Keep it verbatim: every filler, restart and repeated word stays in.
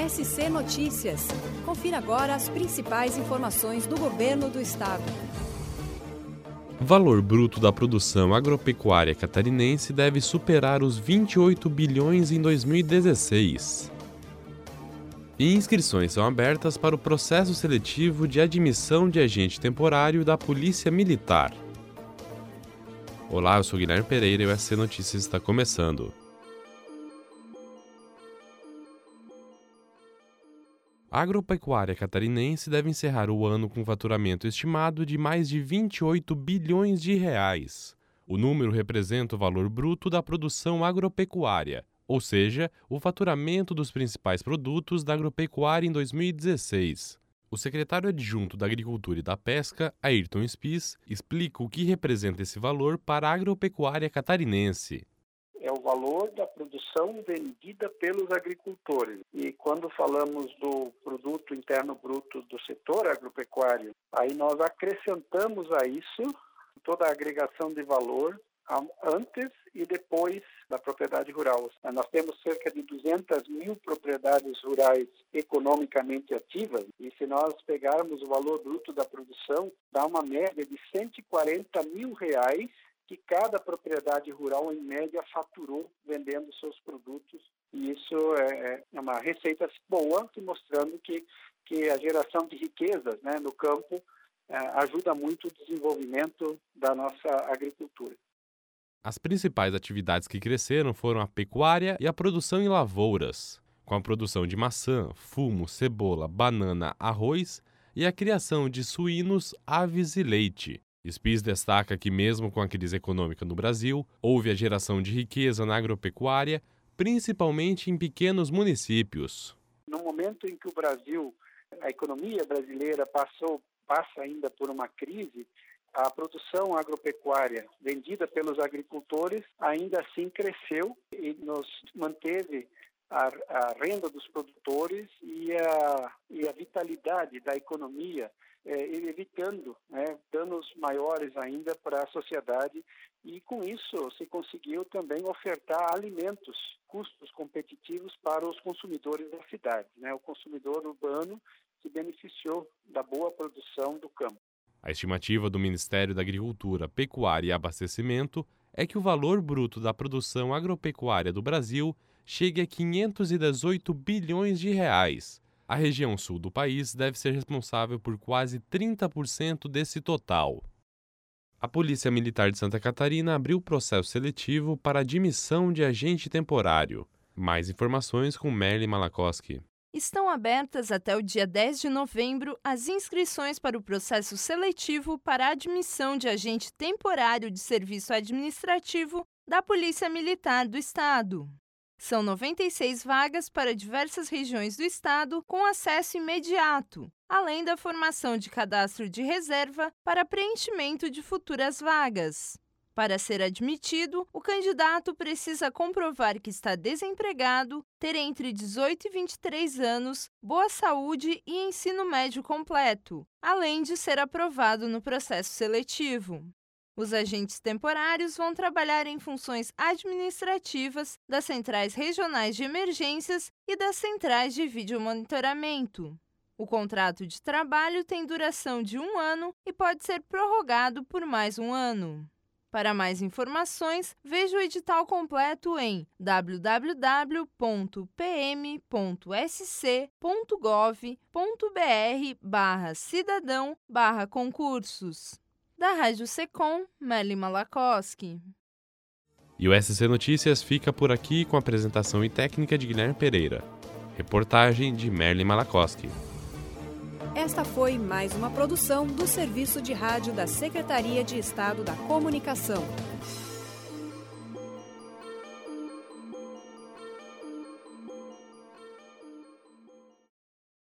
S C Notícias. Confira agora as principais informações do Governo do Estado. Valor bruto da produção agropecuária catarinense deve superar os vinte e oito bilhões em dois mil e dezesseis. E inscrições são abertas para o processo seletivo de admissão de agente temporário da Polícia Militar. Olá, eu sou Guilherme Pereira e o S C Notícias está começando. A agropecuária catarinense deve encerrar o ano com faturamento estimado de mais de vinte e oito bilhões de reais. O número representa o valor bruto da produção agropecuária, ou seja, o faturamento dos principais produtos da agropecuária em dois mil e dezesseis. O secretário adjunto da Agricultura e da Pesca, Ayrton Spies, explica o que representa esse valor para a agropecuária catarinense. É o valor da produção vendida pelos agricultores. E quando falamos do produto interno bruto do setor agropecuário, aí nós acrescentamos a isso toda a agregação de valor antes e depois da propriedade rural. Nós temos cerca de duzentas mil propriedades rurais economicamente ativas e se nós pegarmos o valor bruto da produção, dá uma média de cento e quarenta mil reais que cada propriedade rural, em média, faturou vendendo seus produtos. E isso é uma receita boa, mostrando que, que a geração de riquezas, né, no campo é, ajuda muito o desenvolvimento da nossa agricultura. As principais atividades que cresceram foram a pecuária e a produção em lavouras, com a produção de maçã, fumo, cebola, banana, arroz e a criação de suínos, aves e leite. Spies destaca que, mesmo com a crise econômica no Brasil, houve a geração de riqueza na agropecuária, principalmente em pequenos municípios. No momento em que o Brasil, a economia brasileira passou, passa ainda por uma crise, a produção agropecuária vendida pelos agricultores ainda assim cresceu e nos manteve a, a renda dos produtores e a, e a vitalidade da economia, é, evitando né, danos maiores ainda para a sociedade, e com isso se conseguiu também ofertar alimentos, custos competitivos para os consumidores da cidade. Né? O consumidor urbano se beneficiou da boa produção do campo. A estimativa do Ministério da Agricultura, Pecuária e Abastecimento é que o valor bruto da produção agropecuária do Brasil chegue a quinhentos e dezoito bilhões de reais. A região sul do país deve ser responsável por quase trinta por cento desse total. A Polícia Militar de Santa Catarina abriu processo seletivo para admissão de agente temporário. Mais informações com Merlin Malakoski. Estão abertas até o dia dez de novembro as inscrições para o processo seletivo para a admissão de agente temporário de serviço administrativo da Polícia Militar do Estado. São noventa e seis vagas para diversas regiões do Estado com acesso imediato, além da formação de cadastro de reserva para preenchimento de futuras vagas. Para ser admitido, o candidato precisa comprovar que está desempregado, ter entre dezoito e vinte e três anos, boa saúde e ensino médio completo, além de ser aprovado no processo seletivo. Os agentes temporários vão trabalhar em funções administrativas das centrais regionais de emergências e das centrais de videomonitoramento. O contrato de trabalho tem duração de um ano e pode ser prorrogado por mais um ano. Para mais informações, veja o edital completo em w w w ponto p m ponto s c ponto gov ponto b r barra cidadão barra concursos. Da Rádio Secom, Merlin Malakoski. E o S C Notícias fica por aqui com a apresentação e técnica de Guilherme Pereira. Reportagem de Merlin Malakoski. Esta foi mais uma produção do Serviço de Rádio da Secretaria de Estado da Comunicação.